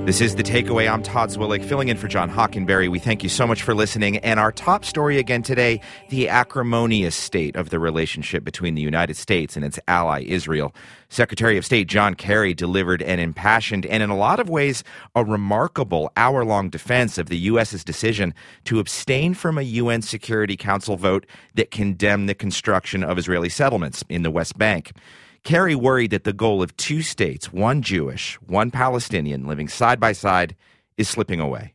This is The Takeaway. I'm Todd Zwillig, filling in for John Hockenberry. We thank you so much for listening. And our top story again today, the acrimonious state of the relationship between the United States and its ally, Israel. Secretary of State John Kerry delivered an impassioned and in a lot of ways a remarkable hour-long defense of the U.S.'s decision to abstain from a UN Security Council vote that condemned the construction of Israeli settlements in the West Bank. Kerry worried that the goal of two states, one Jewish, one Palestinian, living side by side, is slipping away.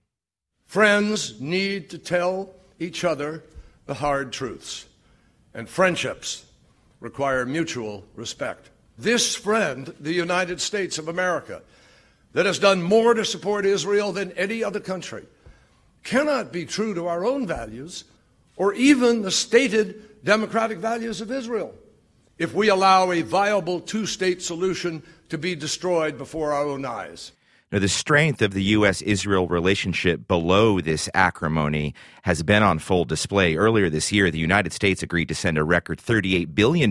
Friends need to tell each other the hard truths, and friendships require mutual respect. This friend, the United States of America, that has done more to support Israel than any other country, cannot be true to our own values or even the stated democratic values of Israel if we allow a viable two-state solution to be destroyed before our own eyes. Now, the strength of the U.S.-Israel relationship below this acrimony has been on full display. Earlier this year, the United States agreed to send a record $38 billion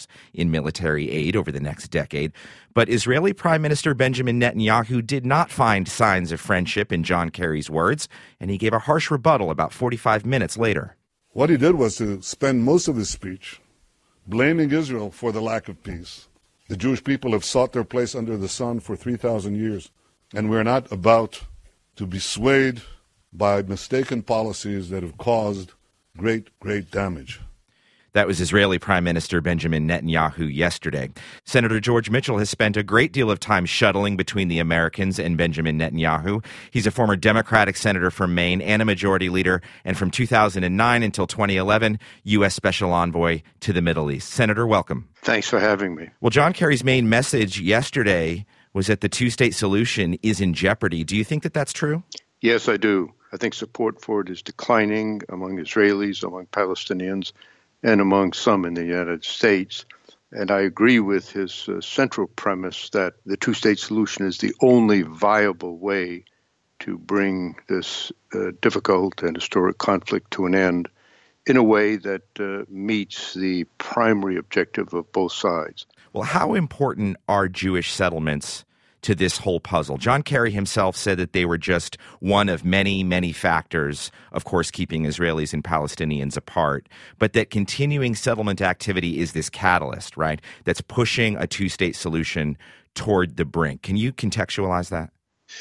in military aid over the next decade. But Israeli Prime Minister Benjamin Netanyahu did not find signs of friendship in John Kerry's words, and he gave a harsh rebuttal about 45 minutes later. What he did was to spend most of his speech blaming Israel for the lack of peace. The Jewish people have sought their place under the sun for 3,000 years, and we're not about to be swayed by mistaken policies that have caused great, great damage. That was Israeli Prime Minister Benjamin Netanyahu yesterday. Senator George Mitchell has spent a great deal of time shuttling between the Americans and Benjamin Netanyahu. He's a former Democratic senator from Maine and a majority leader, and from 2009 until 2011, U.S. Special Envoy to the Middle East. Senator, welcome. Thanks for having me. Well, John Kerry's main message yesterday was that the two-state solution is in jeopardy. Do you think that that's true? Yes, I do. I think support for it is declining among Israelis, among Palestinians, and among some in the United States. And I agree with his central premise that the two-state solution is the only viable way to bring this difficult and historic conflict to an end in a way that meets the primary objective of both sides. Well, how important are Jewish settlements to this whole puzzle? John Kerry himself said that they were just one of many, many factors, of course, keeping Israelis and Palestinians apart, but that continuing settlement activity is this catalyst, right, that's pushing a two-state solution toward the brink. Can you contextualize that?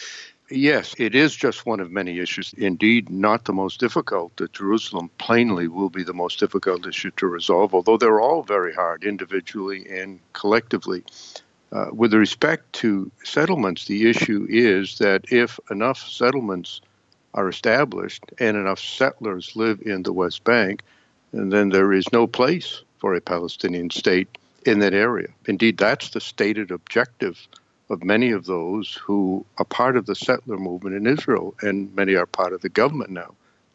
Yes, it is just one of many issues. Indeed, not the most difficult. Jerusalem plainly will be the most difficult issue to resolve, although they're all very hard individually and collectively. With respect to settlements, the issue is that if enough settlements are established and enough settlers live in the West Bank, and then there is no place for a Palestinian state in that area. Indeed, that's the stated objective of many of those who are part of the settler movement in Israel, and many are part of the government now.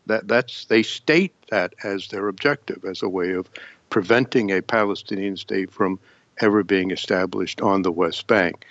They state that as their objective, as a way of preventing a Palestinian state from ever being established on the West Bank.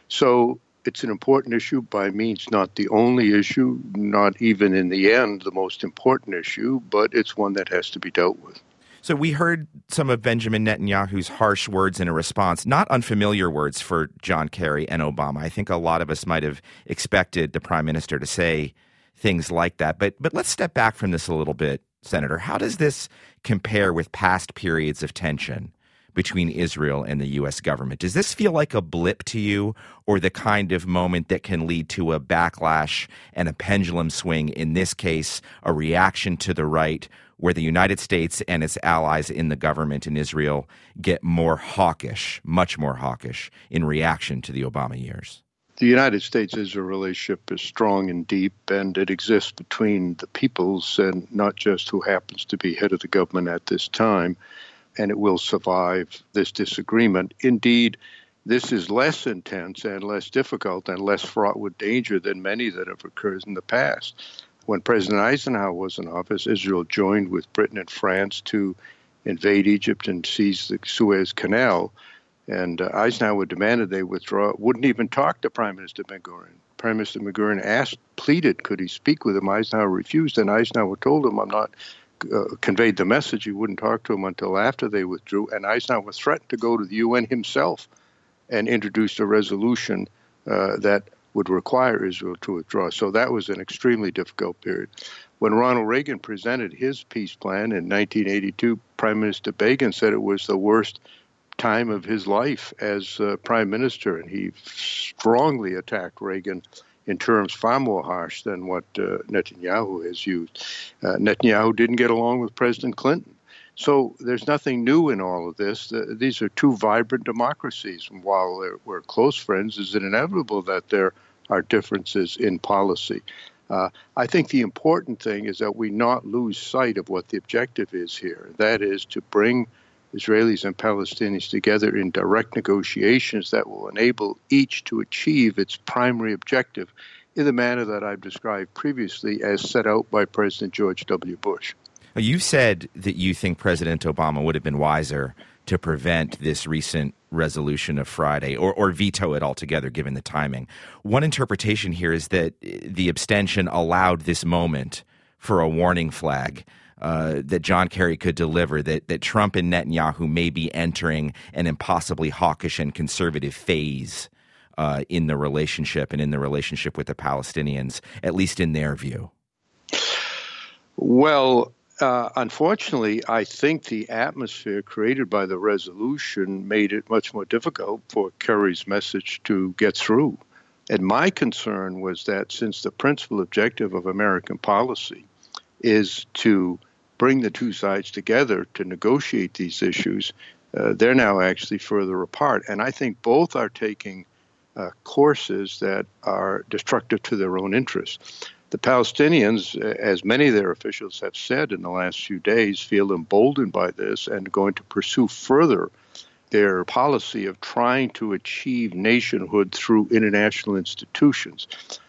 So it's an important issue, by means not the only issue, not even in the end the most important issue, but it's one that has to be dealt with. So we heard some of Benjamin Netanyahu's harsh words in a response, not unfamiliar words for John Kerry and Obama. I think a lot of us might have expected the prime minister to say things like that. But let's step back from this a little bit, Senator. How does this compare with past periods of tension between Israel and the U.S. government? Does this feel like a blip to you, or the kind of moment that can lead to a backlash and a pendulum swing, in this case, a reaction to the right, where the United States and its allies in the government in Israel get more hawkish, much more hawkish, in reaction to the Obama years? The United States-Israel relationship is strong and deep, and it exists between the peoples and not just who happens to be head of the government at this time. And it will survive this disagreement. Indeed, this is less intense and less difficult and less fraught with danger than many that have occurred in the past. When President Eisenhower was in office, Israel joined with Britain and France to invade Egypt and seize the Suez Canal. And Eisenhower demanded they withdraw, wouldn't even talk to Prime Minister Ben-Gurion. Prime Minister Ben-Gurion pleaded, could he speak with him? Eisenhower refused, and Eisenhower told him, conveyed the message he wouldn't talk to him until after they withdrew, and Eisenhower threatened to go to the UN himself and introduced a resolution that would require Israel to withdraw. So that was an extremely difficult period. When Ronald Reagan presented his peace plan in 1982, Prime Minister Begin said it was the worst time of his life as prime minister, and he strongly attacked Reagan in terms far more harsh than what Netanyahu has used. Netanyahu didn't get along with President Clinton. So there's nothing new in all of this. These are two vibrant democracies. And while we're close friends, is it inevitable that there are differences in policy? I think the important thing is that we not lose sight of what the objective is here. That is to bring Israelis and Palestinians together in direct negotiations that will enable each to achieve its primary objective in the manner that I've described previously as set out by President George W. Bush. You said that you think President Obama would have been wiser to prevent this recent resolution of Friday or veto it altogether, given the timing. One interpretation here is that the abstention allowed this moment for a warning flag that John Kerry could deliver, that Trump and Netanyahu may be entering an impossibly hawkish and conservative phase in the relationship and in the relationship with the Palestinians, at least in their view. Well, unfortunately, I think the atmosphere created by the resolution made it much more difficult for Kerry's message to get through. And my concern was that since the principal objective of American policy is to bring the two sides together to negotiate these issues, they're now actually further apart. And I think both are taking courses that are destructive to their own interests. The Palestinians, as many of their officials have said in the last few days, feel emboldened by this and are going to pursue further their policy of trying to achieve nationhood through international institutions.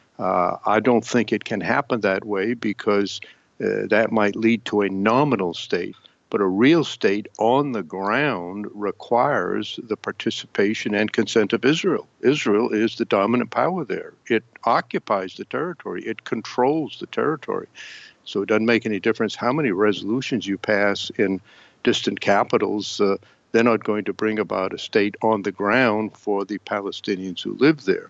I don't think it can happen that way because that might lead to a nominal state. But a real state on the ground requires the participation and consent of Israel. Israel is the dominant power there. It occupies the territory. It controls the territory. So it doesn't make any difference how many resolutions you pass in distant capitals. They're not going to bring about a state on the ground for the Palestinians who live there.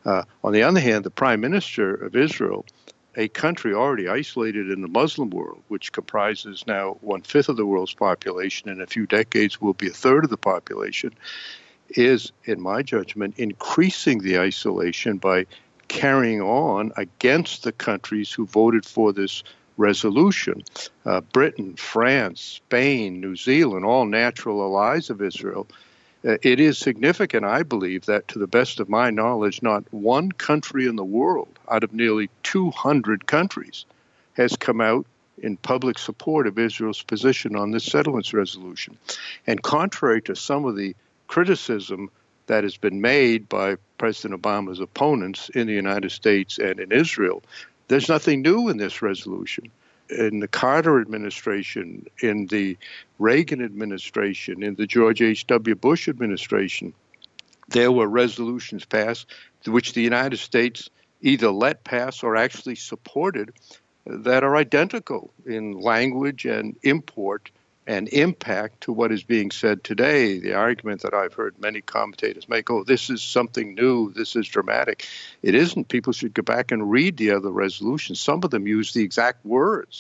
On the other hand, the prime minister of Israel, a country already isolated in the Muslim world, which comprises now 1/5 of the world's population, in a few decades will be 1/3 of the population, is, in my judgment, increasing the isolation by carrying on against the countries who voted for this resolution. Britain, France, Spain, New Zealand, all natural allies of Israel. It is significant, I believe, that to the best of my knowledge, not one country in the world out of nearly 200 countries has come out in public support of Israel's position on this settlements resolution. And contrary to some of the criticism that has been made by President Obama's opponents in the United States and in Israel, there's nothing new in this resolution. In the Carter administration, in the Reagan administration, in the George H.W. Bush administration, there were resolutions passed which the United States either let pass or actually supported that are identical in language and import and impact to what is being said today. The argument that I've heard many commentators make, oh, this is something new, this is dramatic. It isn't. People should go back and read the other resolutions. Some of them use the exact words.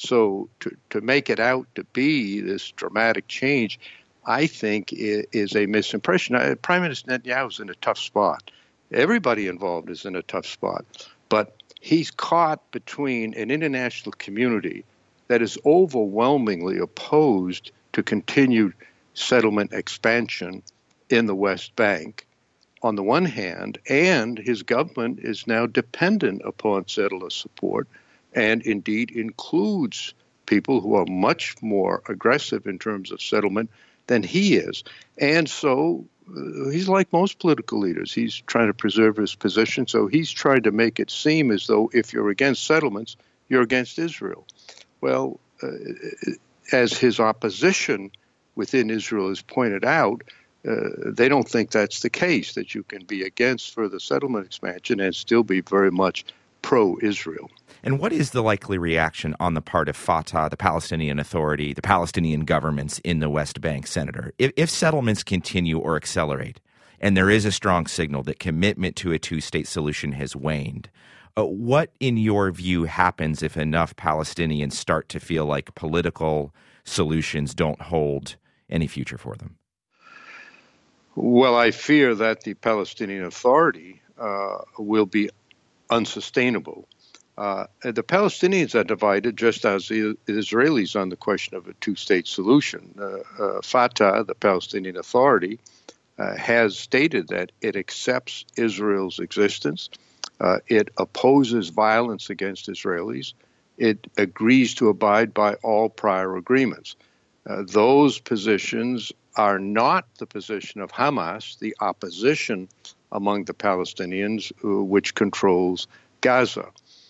So to make it out to be this dramatic change, I think is a misimpression. Prime Minister Netanyahu is in a tough spot. Everybody involved is in a tough spot. But he's caught between an international community that is overwhelmingly opposed to continued settlement expansion in the West Bank, on the one hand, and his government is now dependent upon settler support and indeed includes people who are much more aggressive in terms of settlement than he is. And so he's like most political leaders. He's trying to preserve his position, so he's trying to make it seem as though if you're against settlements, you're against Israel. Well, as his opposition within Israel has pointed out, they don't think that's the case, that you can be against further settlement expansion and still be very much pro-Israel. And what is the likely reaction on the part of Fatah, the Palestinian Authority, the Palestinian governments in the West Bank, Senator? If settlements continue or accelerate, and there is a strong signal that commitment to a two-state solution has waned. What, in your view, happens if enough Palestinians start to feel like political solutions don't hold any future for them? Well, I fear that the Palestinian Authority will be unsustainable. The Palestinians are divided just as the Israelis on the question of a two-state solution. Fatah, the Palestinian Authority, has stated that it accepts Israel's existence. It opposes violence against Israelis. It agrees to abide by all prior agreements. Those positions are not the position of Hamas, the opposition among the Palestinians, which controls Gaza.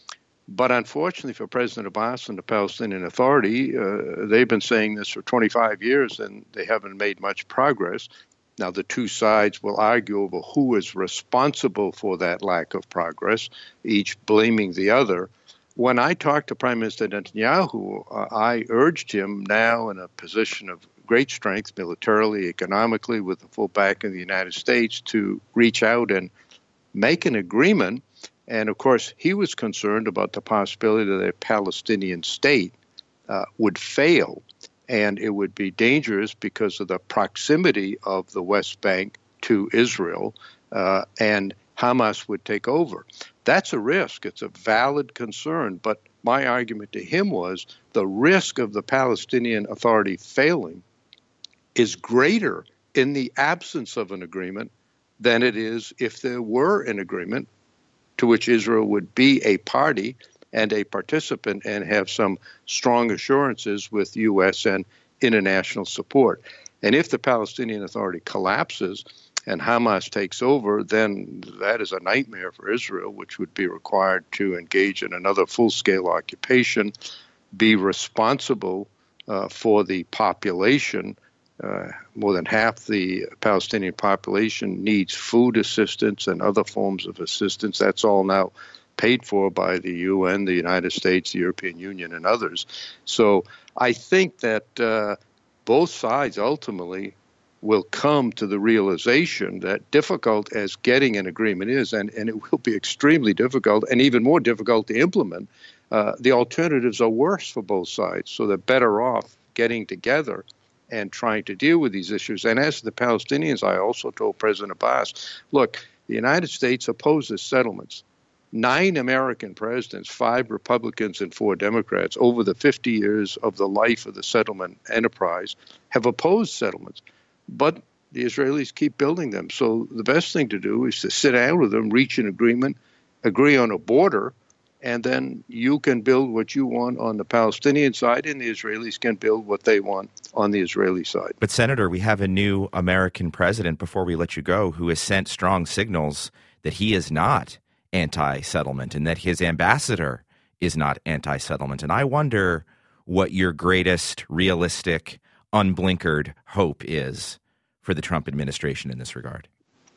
But unfortunately for President Abbas and the Palestinian Authority, they've been saying this for 25 years and they haven't made much progress. Now, the two sides will argue over who is responsible for that lack of progress, each blaming the other. When I talked to Prime Minister Netanyahu, I urged him, now in a position of great strength militarily, economically, with the full back of the United States, to reach out and make an agreement. And of course, he was concerned about the possibility that a Palestinian state would fail, and it would be dangerous because of the proximity of the West Bank to Israel, and Hamas would take over. That's a risk. It's a valid concern. But my argument to him was the risk of the Palestinian Authority failing is greater in the absence of an agreement than it is if there were an agreement to which Israel would be a party and a participant and have some strong assurances with U.S. and international support. And if the Palestinian Authority collapses and Hamas takes over, then that is a nightmare for Israel, which would be required to engage in another full-scale occupation, be responsible for the population. More than half the Palestinian population needs food assistance and other forms of assistance. That's all now paid for by the UN, the United States, the European Union, and others. So I think that both sides ultimately will come to the realization that, difficult as getting an agreement is, and it will be extremely difficult and even more difficult to implement, the alternatives are worse for both sides. So they're better off getting together and trying to deal with these issues. And as the Palestinians, I also told President Abbas, look, the United States opposes settlements. 9 American presidents, 5 Republicans and 4 Democrats, over the 50 years of the life of the settlement enterprise, have opposed settlements. But the Israelis keep building them. So the best thing to do is to sit down with them, reach an agreement, agree on a border, and then you can build what you want on the Palestinian side, and the Israelis can build what they want on the Israeli side. But, Senator, we have a new American president, before we let you go, who has sent strong signals that he is not anti-settlement and that his ambassador is not anti-settlement. And I wonder what your greatest realistic, unblinkered hope is for the Trump administration in this regard.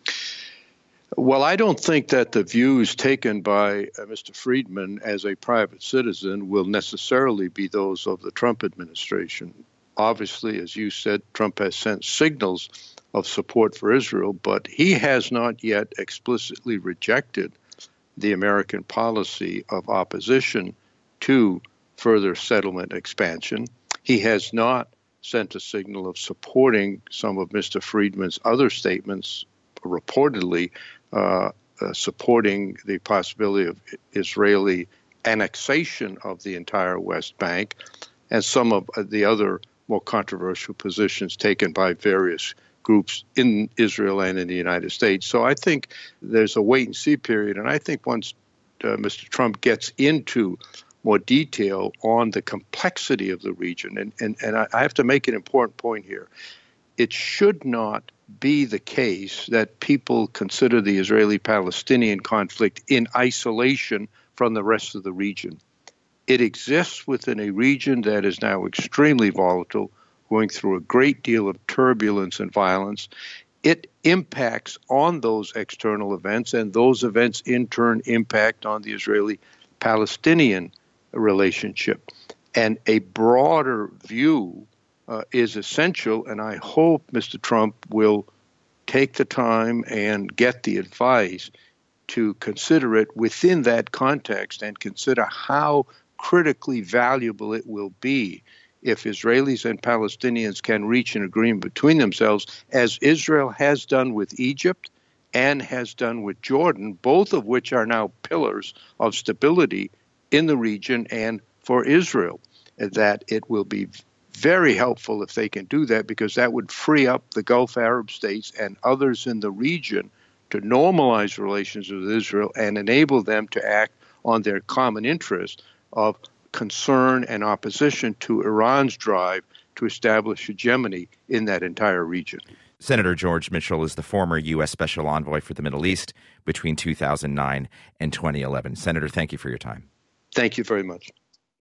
Well, I don't think that the views taken by Mr. Friedman as a private citizen will necessarily be those of the Trump administration. Obviously, as you said, Trump has sent signals of support for Israel, but he has not yet explicitly rejected the American policy of opposition to further settlement expansion. He has not sent a signal of supporting some of Mr. Friedman's other statements, reportedly supporting the possibility of Israeli annexation of the entire West Bank, and some of the other more controversial positions taken by various groups in Israel and in the United States. So I think there's a wait-and-see period, and I think once Mr. Trump gets into more detail on the complexity of the region, and I have to make an important point here. It should not be the case that people consider the Israeli-Palestinian conflict in isolation from the rest of the region. It exists within a region that is now extremely volatile, going through a great deal of turbulence and violence. It impacts on those external events, and those events in turn impact on the Israeli-Palestinian relationship. And a broader view is essential, and I hope Mr. Trump will take the time and get the advice to consider it within that context and consider how critically valuable it will be if Israelis and Palestinians can reach an agreement between themselves, as Israel has done with Egypt and has done with Jordan, both of which are now pillars of stability in the region and for Israel. That it will be very helpful if they can do that, because that would free up the Gulf Arab states and others in the region to normalize relations with Israel and enable them to act on their common interest of concern and opposition to Iran's drive to establish hegemony in that entire region. Senator George Mitchell is the former U.S. Special Envoy for the Middle East between 2009 and 2011. Senator, thank you for your time. Thank you very much.